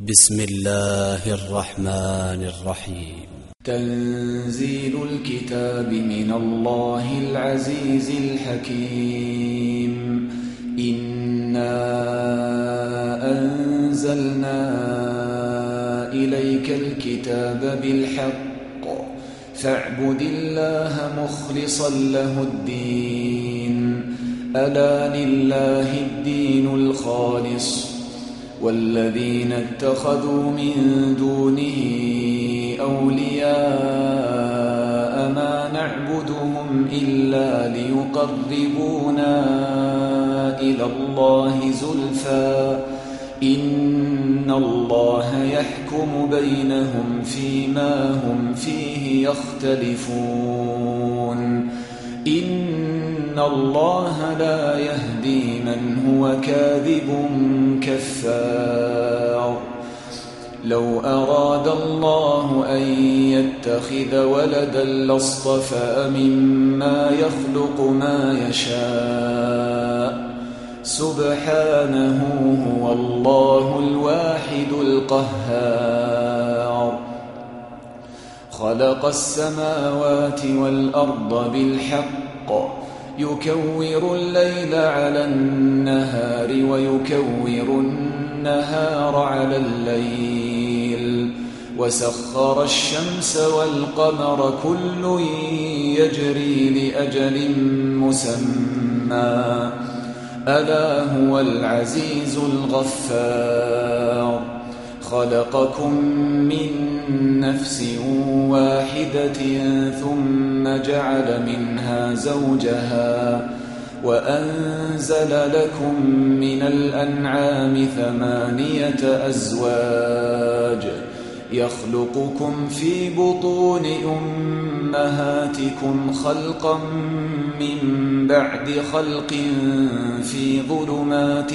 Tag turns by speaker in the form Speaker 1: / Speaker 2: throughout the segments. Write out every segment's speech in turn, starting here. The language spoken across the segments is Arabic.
Speaker 1: بسم الله الرحمن الرحيم.
Speaker 2: تنزيل الكتاب من الله العزيز الحكيم. إنا أنزلنا إليك الكتاب بالحق فاعبد الله مخلصا له الدين. ألا لله الدين الخالص والذين اتخذوا من دونه أولياء ما نعبدهم إلا ليقربونا إلى الله زلفى إن الله يحكم بينهم فيما هم فيه يختلفون. إن الله لا يهدي من هو كاذب كفار. لو أراد الله أن يتخذ ولدا لاصطفى مما يخلق ما يشاء سبحانه هو الله الواحد القهار. خلق السماوات والأرض بالحق يكور الليل على النهار ويكور النهار على الليل وسخر الشمس والقمر كل يجري لأجل مسمى ألا هو العزيز الغفار. خلقكم من نفس واحدة ثم جعل منها زوجها وأنزل لكم من الأنعام 8 أزواج يخلقكم في بطون أمهاتكم خلقا من بعد خلق في ظلمات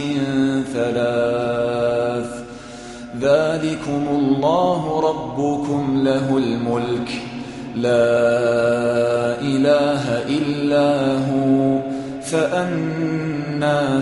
Speaker 2: 3 ذلكم الله ربكم له الملك لا إله إلا هو فأنى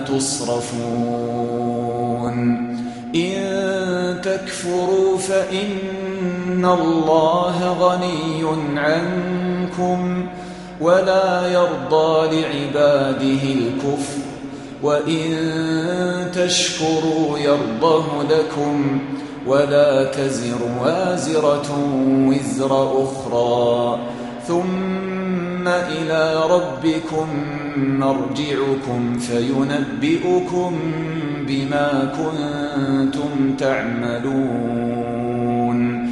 Speaker 2: تصرفون. إن تكفروا فإن الله غني عنكم ولا يرضى لعباده الكفر وإن تشكروا يرضه لكم ولا تزر وازرة وزر أخرى ثم إلى ربكم مرجعكم فينبئكم بما كنتم تعملون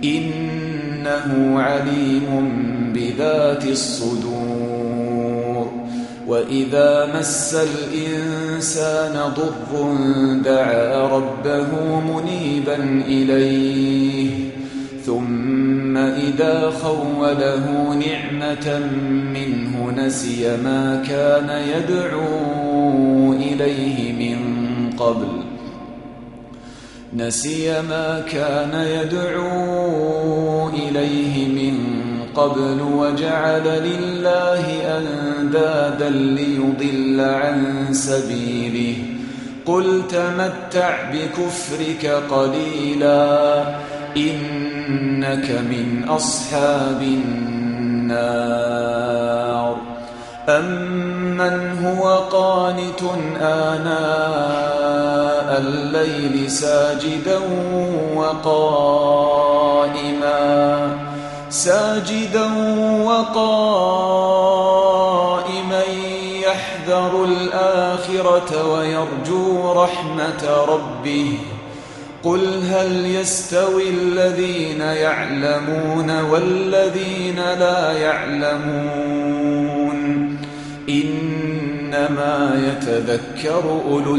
Speaker 2: إنه عليم بذات الصدور. وإذا مس الإنسان ضر دعا ربه منيبا إليه ثم إذا خوله نعمة منه نسي ما كان يدعو إليه من قبل وجعل لله أندادا ليضل عن سبيله. قل تمتع بكفرك قليلا إنك من أصحاب النار. أمن هو قانت آناء الليل ساجدا وقائما يحذر الآخرة ويرجو رحمة ربه. قل هل يستوي الذين يعلمون والذين لا يعلمون إنما يتذكر أولو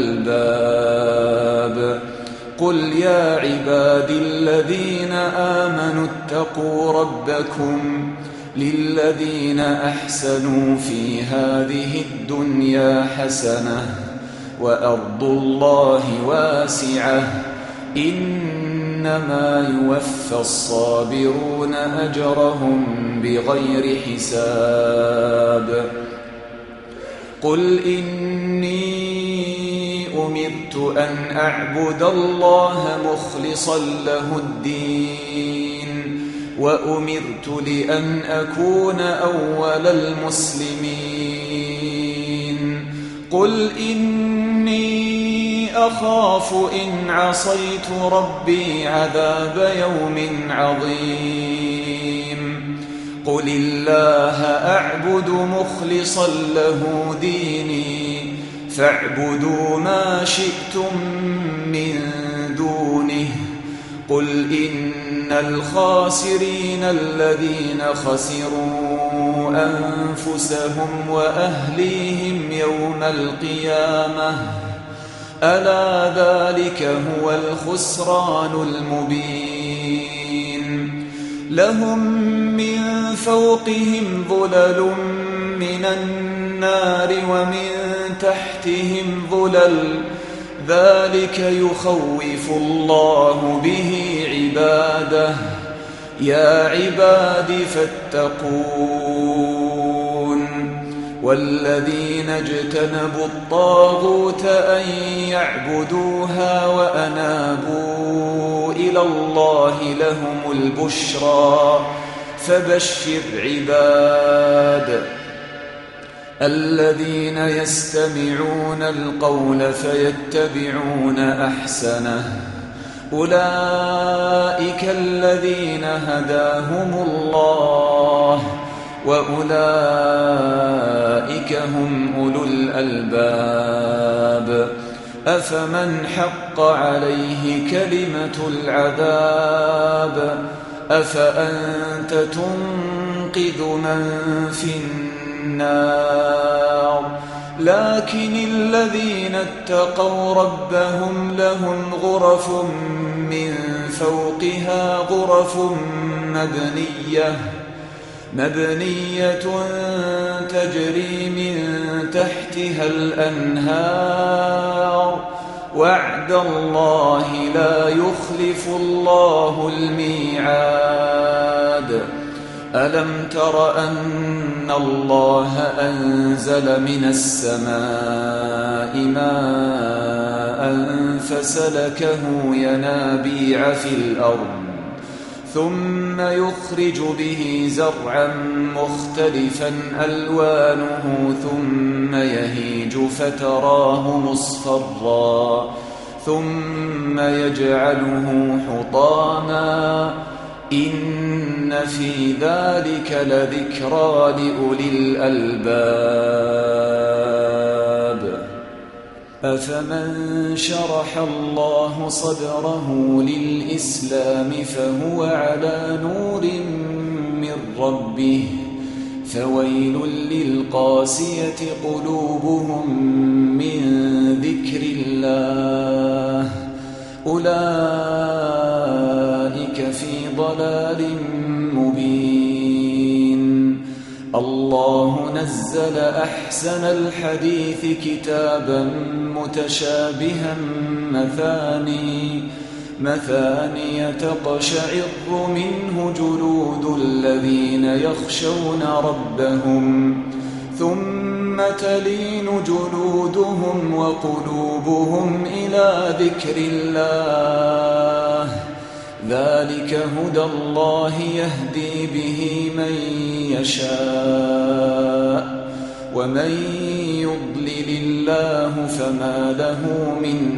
Speaker 2: الألباب. قل يا عبادي الذين آمنوا اتقوا ربكم للذين أحسنوا في هذه الدنيا حسنة وأرض الله واسعة إنما يوفى الصابرون أجرهم بغير حساب. قل إني أمرت أن أعبد الله مخلصا له الدين وأمرت لأن أكون أول المسلمين قل إني أخاف إن عصيت ربي عذاب يوم عظيم قل الله أعبد مخلصا له ديني فاعبدوا ما شئتم من دونه قل إن الخاسرين الذين خسروا أنفسهم وأهليهم يوم القيامة ألا ذلك هو الخسران المبين لهم من فوقهم ظلل من النار ومن تحتهم ظلل ذلك يخوف الله به عباده يا عباد فاتقون والذين اجتنبوا الطاغوت أن يعبدوها وأنابوا إلى الله لهم البشرى فبشر عباد الذين يستمعون القول فيتبعون أحسنه أولئك الذين هداهم الله وأولئك هم أولو الألباب أفمن حق عليه كلمة العذاب أفأنت تنقذ من في النار لكن الذين اتقوا ربهم لهم غرف من فوقها غرف مبنية تجري من تحتها الأنهار وعد الله لا يخلف الله الميعاد ألم تر أن الله أنزل من السماء ماء فسلكه ينابيع في الأرض ثم يخرج به زرعا مختلفا ألوانه ثم يهيج فتراه مصفرا ثم يجعله حطاما إن في ذلك لذكرى لأولي الألباب أفمن شرح الله صدره للإسلام فهو على نور من ربه فويل للقاسية قلوبهم من ذكر الله أولئك في ضلال مبين الله نزل أحسن الحديث كتابا متشابها مثاني تقشعر منه جلود الذين يخشون ربهم ثم تلين جلودهم وقلوبهم إلى ذكر الله ذلك هدى الله يهدي به من يشاء ومن يضلل الله فما له من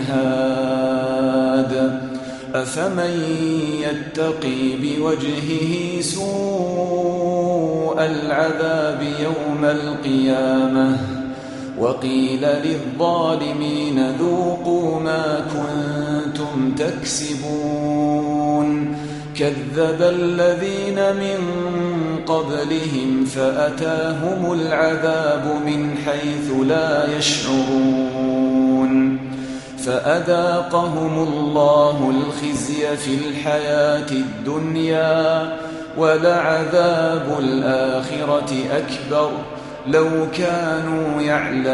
Speaker 2: هاد أفمن يتقي بوجهه سوء العذاب يوم القيامة وقيل للظالمين ذوقوا ما كنتم تكسبون كذب الذين من قبلهم فأتاهم العذاب من حيث لا يشعرون فأذاقهم الله الخزي في الحياة الدنيا ولعذاب الآخرة أكبر لو كانوا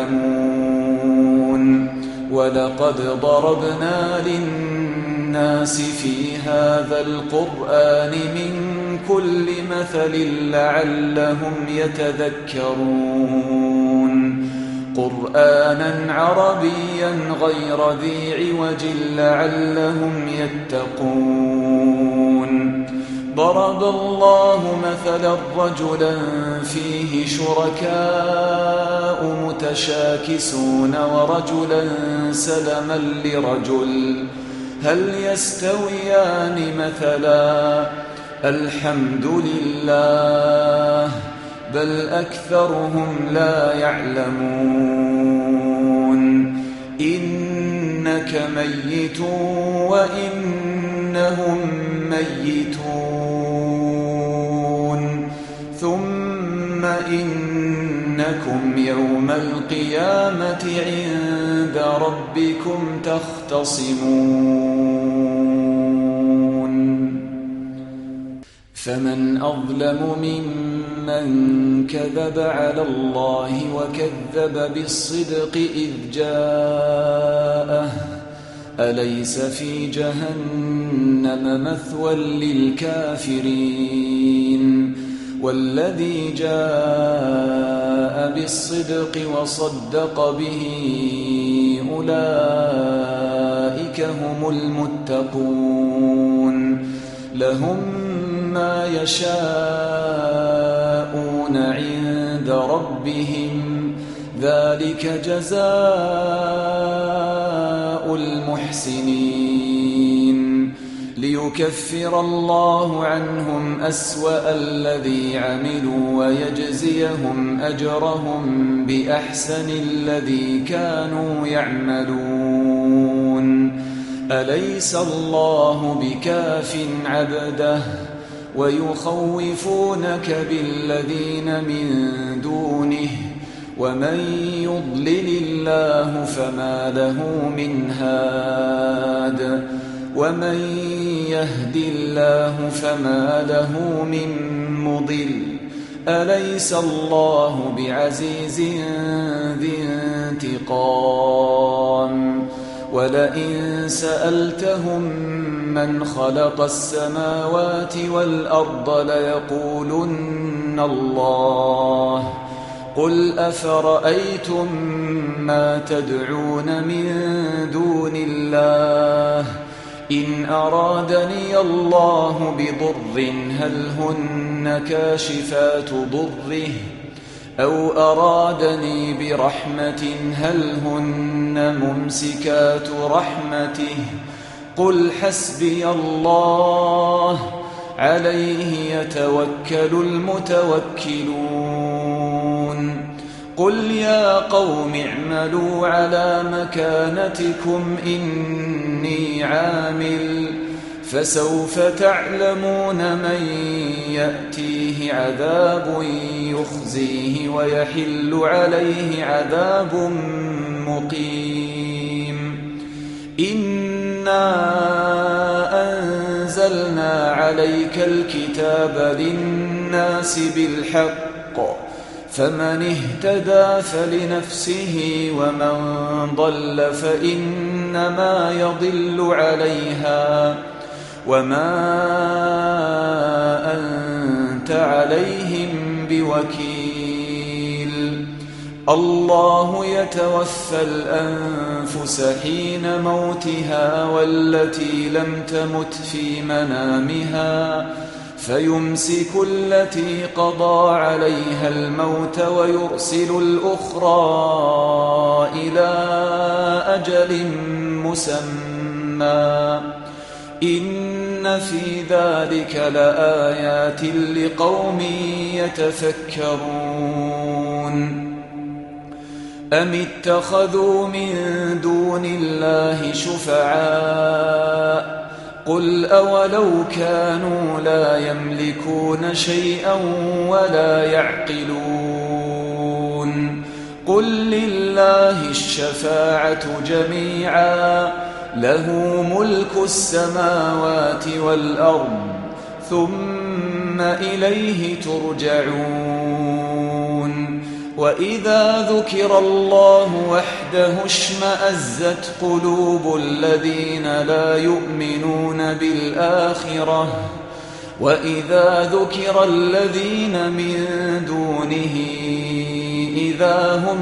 Speaker 2: يعلمون ولقد ضربنا للناس في هذا القرآن من كل مثل لعلهم يتذكرون قرآنا عربيا غير ذي عوج لعلهم يتقون ضرب الله مثلا رجلا فيه شركاء متشاكسون ورجلا سلما لرجل هل يستويان مثلا الحمد لله بل أكثرهم لا يعلمون إنك ميت وإنهم ميتون ثم إنكم يوم القيامة عند ربكم تختصمون فمن أظلم ممن كذب على الله وكذب بالصدق إذ جاءه أليس في جهنم مثوى للكافرين والذي جاء بالصدق وصدق به أولئك هم المتقون لهم ما يشاءون عند ربهم ذلك جزاء المحسنين ليكفر الله عنهم أسوأ الذي عملوا ويجزيهم أجرهم بأحسن الذي كانوا يعملون أليس الله بكاف عبده ويخوفونك بالذين من دونه ومن يضلل الله فما له من هاد ومن يهد الله فما له من مضل أليس الله بعزيز ذي انتقام ولئن سألتهم من خلق السماوات والأرض ليقولن الله قل أفرأيتم ما تدعون من دون الله إن أرادني الله بضر هل هن كاشفات ضره أو أرادني برحمة هل هن ممسكات رحمته قل حسبي الله عليه يتوكل المتوكلون قل يا قوم اعملوا على مكانتكم إني عامل فسوف تعلمون من يأتيه عذاب يخزيه ويحل عليه عذاب مقيم إنا أنزلنا عليك الكتاب للناس بالحق فمن اهتدى فلنفسه ومن ضل فإنما يضل عليها وما أنت عليهم بوكيل الله يتوفى الأنفس حين موتها والتي لم تمت في منامها فيمسك التي قضى عليها الموت ويرسل الأخرى إلى أجل مسمى إن في ذلك لآيات لقوم يتفكرون أم اتخذوا من دون الله شفعاء قل أولو كانوا لا يملكون شيئا ولا يعقلون قل لله الشفاعة جميعا له ملك السماوات والأرض ثم إليه ترجعون وإذا ذكر الله وحده اشمأزت قلوب الذين لا يؤمنون بالآخرة وإذا ذكر الذين من دونه إذا هم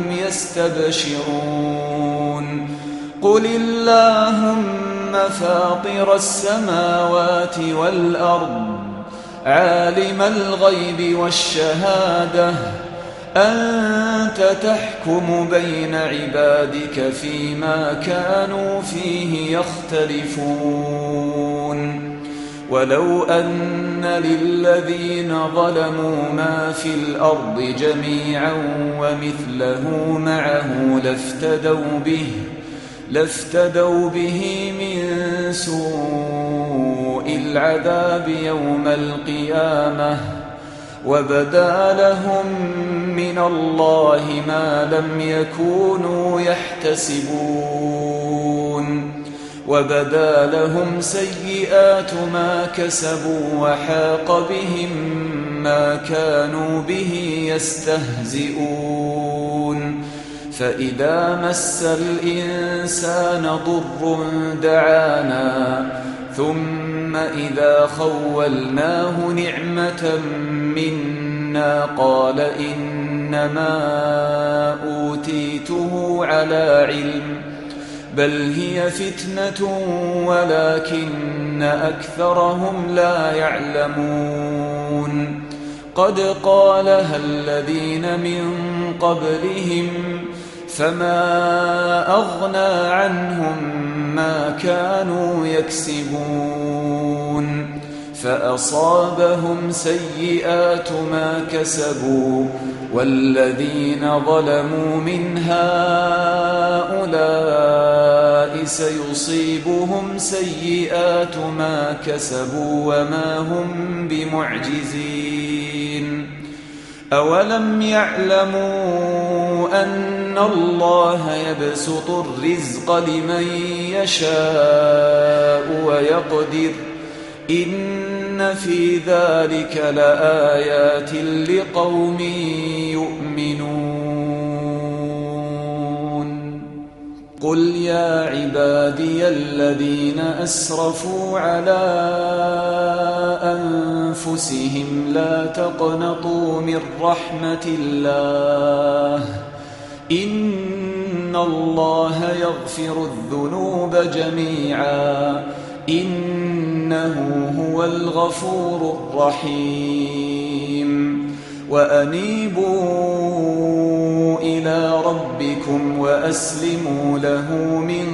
Speaker 2: يستبشرون قل اللهم فاطر السماوات والأرض عالم الغيب والشهادة أنت تحكم بين عبادك فيما كانوا فيه يختلفون ولو أن للذين ظلموا ما في الأرض جميعا ومثله معه لافتدوا به من سوء العذاب يوم القيامة وبدا لهم من الله ما لم يكونوا يحتسبون وبدا لهم سيئات ما كسبوا وحاق بهم ما كانوا به يستهزئون فإذا مس الإنسان ضر دعانا ثم إذا خولناه نعمة منا قال إنما أوتيته على علم بل هي فتنة ولكن أكثرهم لا يعلمون قد قالها الذين من قبلهم فما أغنى عنهم ما كانوا يكسبون فأصابهم سيئات ما كسبوا والذين ظلموا من هؤلاء سيصيبهم سيئات ما كسبوا وما هم بمعجزين أولم يعلموا أن الله يبسط الرزق لمن يشاء ويقدر إن في ذلك لآيات لقوم يؤمنون قل يا عبادي الذين أسرفوا على أنفسهم لا تقنطوا من رحمة الله إن الله يغفر الذنوب جميعا إنه هو الغفور الرحيم وأنيبوا إلى ربكم وأسلموا له من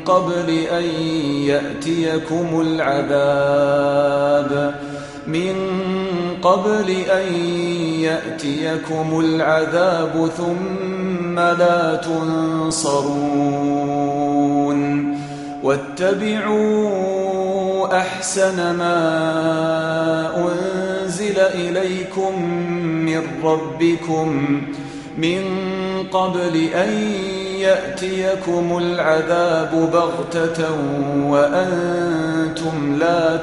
Speaker 2: قبل أن يأتيكم العذاب ثم لا تنصرون واتبعوا أحسن ما أنزل إليكم من ربكم من قبل أن يأتيكم العذاب بغتة وأنتم لا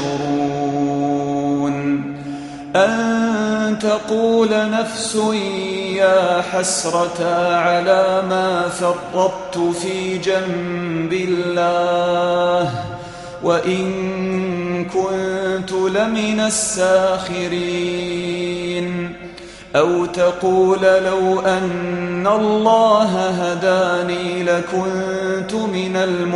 Speaker 2: تشعرون أن تقول نفس يا حسرة على ما فرطت في جنب الله وإن كنت لمن الساخرين أو تقول لو أن الله هداني لكنت من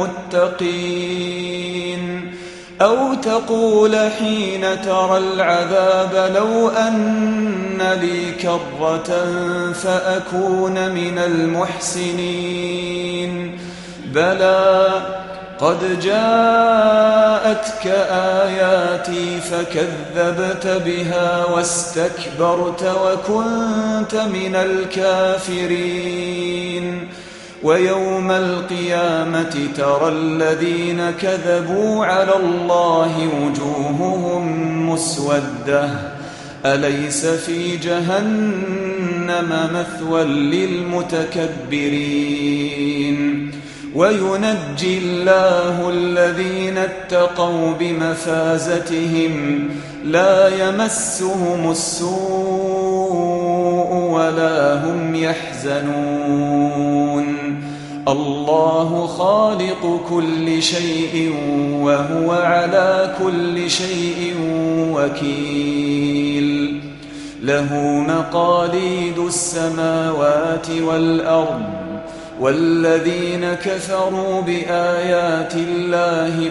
Speaker 2: المتقين أو تقول حين ترى العذاب لو أن لي كرة فأكون من المحسنين بلى قد جاءتك آياتي فكذبت بها واستكبرت وكنت من الكافرين ويوم القيامة ترى الذين كذبوا على الله وجوههم مسودة أليس في جهنم مثوى للمتكبرين وينجي الله الذين اتقوا بمفازتهم لا يمسهم السوء ولا هم يحزنون الله خالق كل شيء وهو على كل شيء وكيل له مقاليد السماوات والأرض والذين كفروا بآيات الله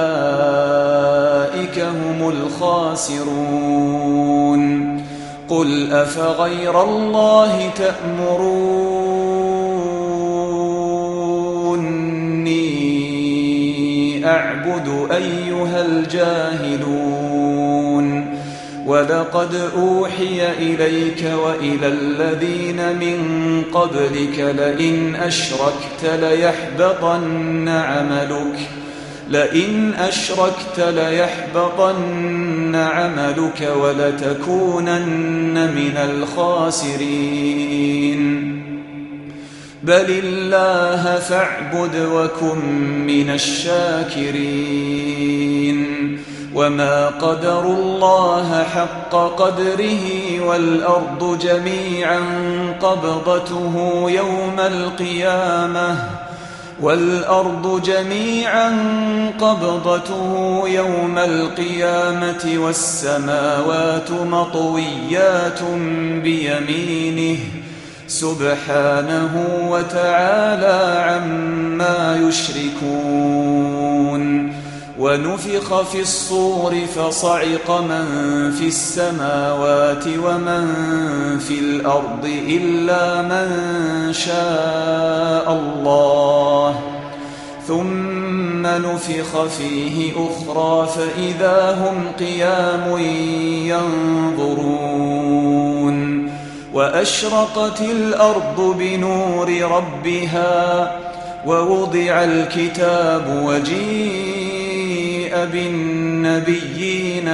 Speaker 2: أولئك هم الخاسرون قل أفغير الله تأمروني أعبد أيها الجاهلون ولقد أوحي إليك وإلى الذين من قبلك لئن أشركت ليحبطن عملك ولتكونن من الخاسرين بل الله فاعبد وكن من الشاكرين وما قدروا الله حق قدره والأرض جميعا قبضته يوم القيامة والسماوات مطويات بيمينه سبحانه وتعالى عما يشركون ونفخ في الصور فصعق من في السماوات ومن في الأرض إلا من شاء الله ثم نفخ فيه أخرى فإذا هم قيام ينظرون وأشرقت الأرض بنور ربها ووضع الكتاب وجيء بالنبيين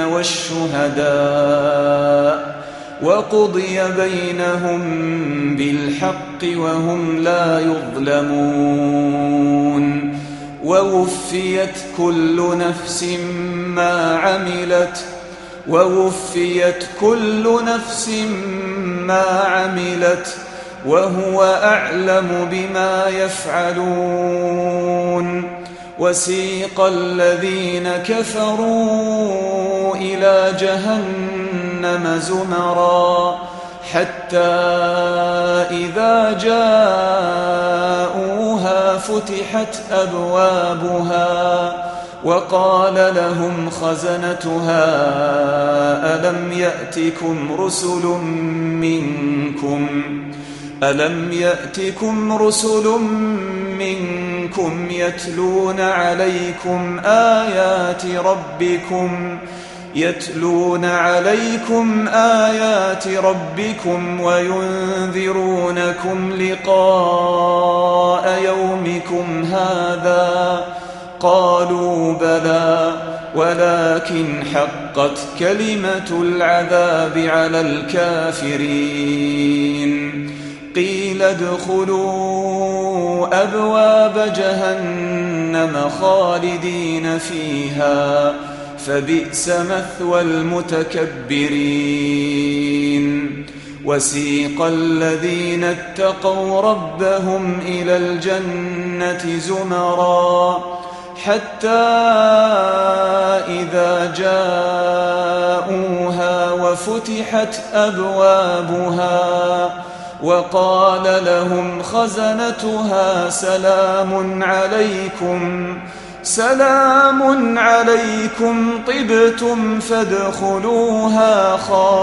Speaker 2: والشهداء وقضي بينهم بالحق وهم لا يظلمون ووفيت كل نفس ما عملت وهو أعلم بما يفعلون وسيق الذين كفروا إلى جهنم زمرا حتى إذا جاءوها فتحت أبوابها وقال لهم خزنتها ألم يأتكم رسل منكم يتلون عليكم آيات ربكم وينذرونكم لقاء يومكم هذا قالوا بلى ولكن حقت كلمة العذاب على الكافرين قيل ادخلوا أبواب جهنم خالدين فيها فبئس مثوى المتكبرين وسيق الذين اتقوا ربهم إلى الجنة زمرا حتى إذا جاءوها وفتحت أبوابها وقال لهم خزنتها سلام عليكم طبتم فادخلوها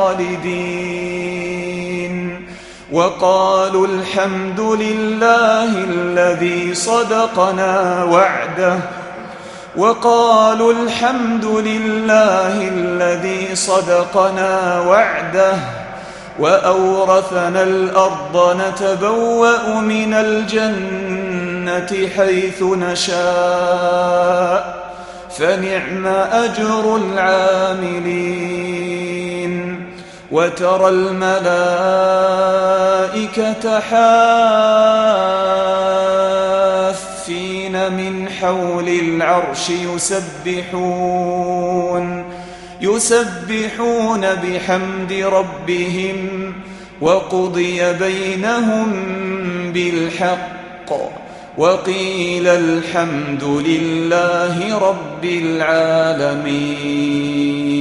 Speaker 2: خالدين وقالوا الحمد لله الذي صدقنا وعده وأورثنا الأرض نتبوأ من الجنة حيث نشاء فنعم أجر العاملين وترى الملائكة حافين من حول العرش يسبحون بحمد ربهم وقضي بينهم بالحق وقيل الحمد لله رب العالمين.